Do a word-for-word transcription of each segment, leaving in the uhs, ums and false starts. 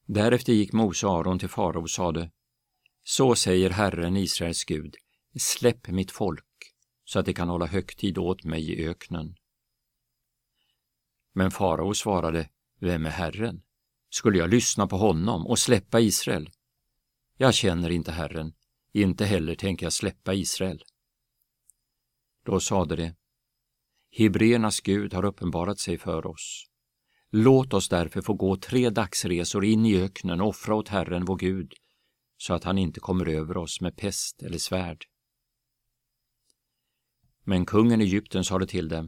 Därefter gick Mose och Aron till farao och sade: Så säger Herren, Israels Gud, släpp mitt folk, så att de kan hålla högtid åt mig i öknen. Men farao svarade: Vem är Herren? Skulle jag lyssna på honom och släppa Israel? Jag känner inte Herren, inte heller tänker jag släppa Israel. Då sade de: Hebreernas Gud har uppenbarat sig för oss. Låt oss därför få gå tre dagsresor in i öknen och offra åt Herren vår Gud, så att han inte kommer över oss med pest eller svärd. Men kungen i Egypten sade till dem: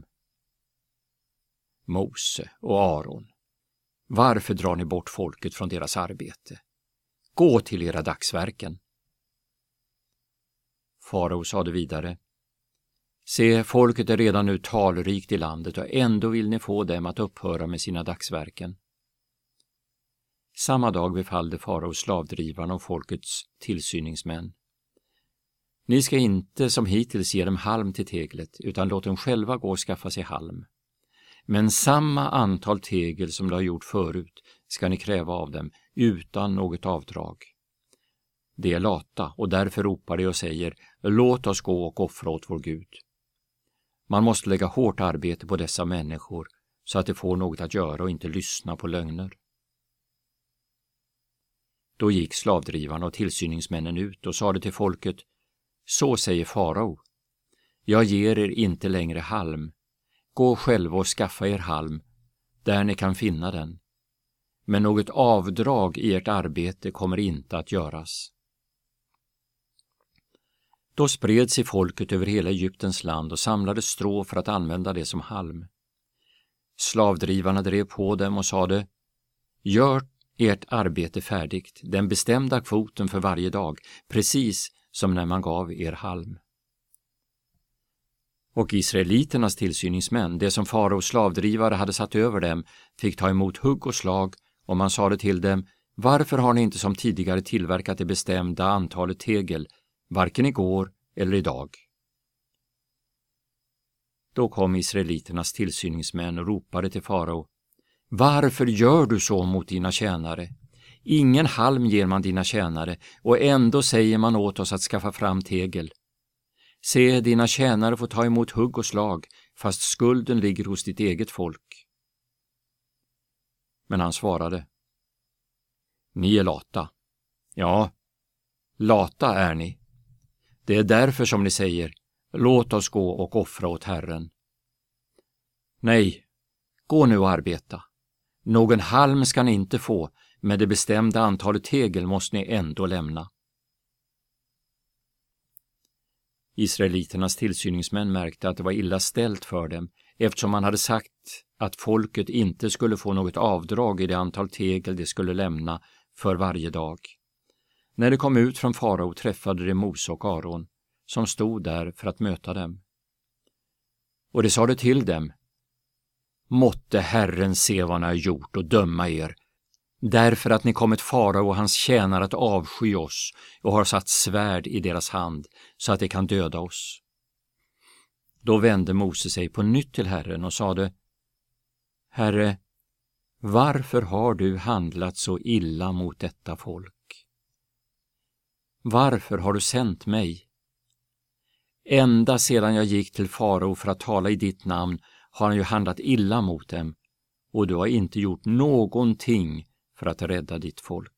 Mose och Aron, varför drar ni bort folket från deras arbete? Gå till era dagsverken. Farao sade vidare: Se, folket är redan nu talrikt i landet och ändå vill ni få dem att upphöra med sina dagsverken. Samma dag befallde farao slavdrivarna och folkets tillsyningsmän: Ni ska inte som hittills ge dem halm till teglet, utan låt dem själva gå och skaffa sig halm. Men samma antal tegel som de har gjort förut ska ni kräva av dem, utan något avdrag. De är lata och därför ropar de och säger: Låt oss gå och offra åt vår Gud. Man måste lägga hårt arbete på dessa människor så att de får något att göra och inte lyssna på lögner. Då gick slavdrivarna och tillsyningsmännen ut och sade till folket: Så säger farao: Jag ger er inte längre halm. Gå själva och skaffa er halm, där ni kan finna den. Men något avdrag i ert arbete kommer inte att göras. Då spred sig folket över hela Egyptens land och samlade strå för att använda det som halm. Slavdrivarna drev på dem och sade: Gör ert arbete färdigt, den bestämda kvoten för varje dag, precis som när man gav er halm. Och israeliternas tillsyningsmän, det som faraos slavdrivare hade satt över dem, fick ta emot hugg och slag, och man sade till dem: Varför har ni inte som tidigare tillverkat det bestämda antalet tegel, varken igår eller idag? Då kom israeliternas tillsyningsmän och ropade till farao: Varför gör du så mot dina tjänare? Ingen halm ger man dina tjänare, och ändå säger man åt oss att skaffa fram tegel. Se, dina tjänare får ta emot hugg och slag, fast skulden ligger hos ditt eget folk. Men han svarade: Ni är lata. Ja, lata är ni. Det är därför som ni säger: Låt oss gå och offra åt Herren. Nej, gå nu och arbeta. Någon halm ska ni inte få, men det bestämda antalet tegel måste ni ändå lämna. Israeliternas tillsyningsmän märkte att det var illa ställt för dem, eftersom man hade sagt att folket inte skulle få något avdrag i det antal tegel de skulle lämna för varje dag. När de kom ut från farao träffade de Mose och Aron, som stod där för att möta dem. Och de sade till dem: Måtte Herren se vad ni har gjort och döma er, därför att ni kommit farao och hans tjänare att avsky oss och har satt svärd i deras hand så att de kan döda oss. Då vände Mose sig på nytt till Herren och sade: Herre, varför har du handlat så illa mot detta folk? Varför har du sänt mig? Ända sedan jag gick till farao för att tala i ditt namn har han ju handlat illa mot dem, och du har inte gjort någonting för att rädda ditt folk.